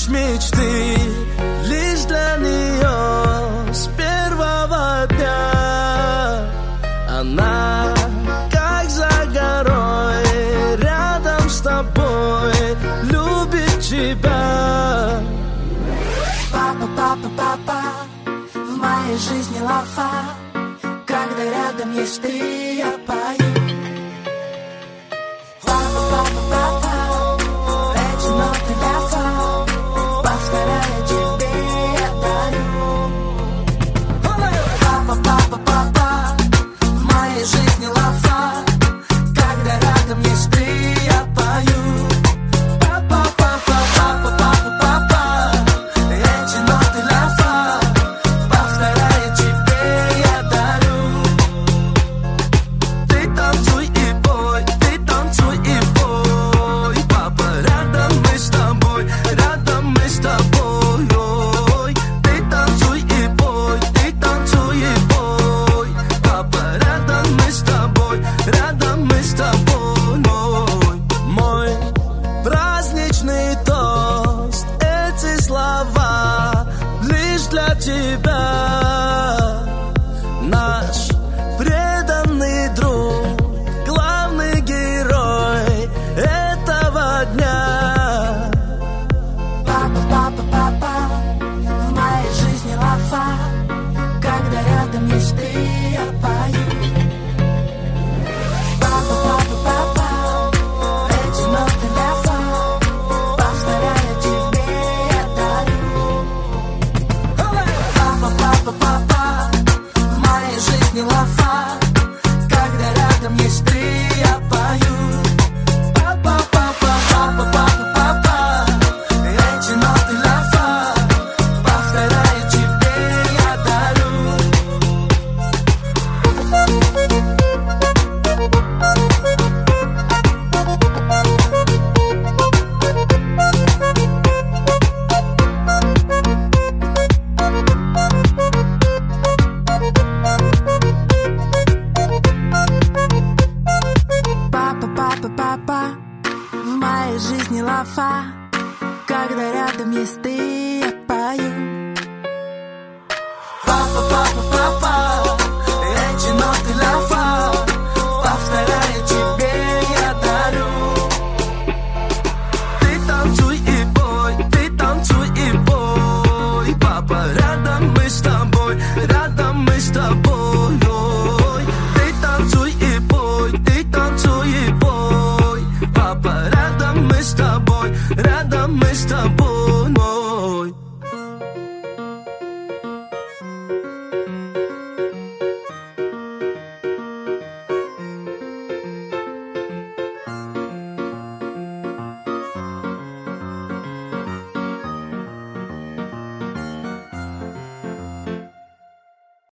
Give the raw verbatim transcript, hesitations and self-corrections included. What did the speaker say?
мечты лишь для нее с первого дня. Она как за горой, рядом с тобой, любит тебя. Папа, папа, папа, в моей жизни лафа. Когда рядом есть ты, я пою. Папа, папа, папа, эти ноты ляфа, повторяя тебе я дарю. Папа, папа, папа, в моей жизни лафа. Когда рядом есть ты, я пою. Папа, папа, папа, папа, папа, эти ноты ляфа, повторяя тебе я дарю. Ты танцуй и пой, ты танцуй и пой. Папа, рядом мы с тобой, рядом мы с тобой. Ой, ты танцуй и пой, ты танцуй и пой. Папа, рядом мы с тобой, рядом мы с тобой. Мой, мой праздничный тост, эти слова лишь для тебя. Наш преданный друг, главный герой этого дня. Папа, папа, папа, в моей жизни лафа. Когда рядом есть ты, я пою. Папа, папа, папа, эти ноты ляфа, повторяя тебе я дарю. Папа, папа, папа, в моей жизни лафа. Когда рядом есть ты, я пою. Папа, папа, папа, папа, папа, эти ноты ляфа, повторяя тебе я дарю. Папа, папа, папа, в моей жизни лафа. Когда рядом есть ты, я пою. Папа, папа, папа, эти ноты ляфа, повторяя тебе я дарю. Ты танцуй и пой, ты танцуй и пой. Папа, рядом мы с тобой, рядом мы с тобой. Ой, ты танцуй и пой, ты танцуй и пой. Папа, рядом мы с тобой, рядом мы с тобой.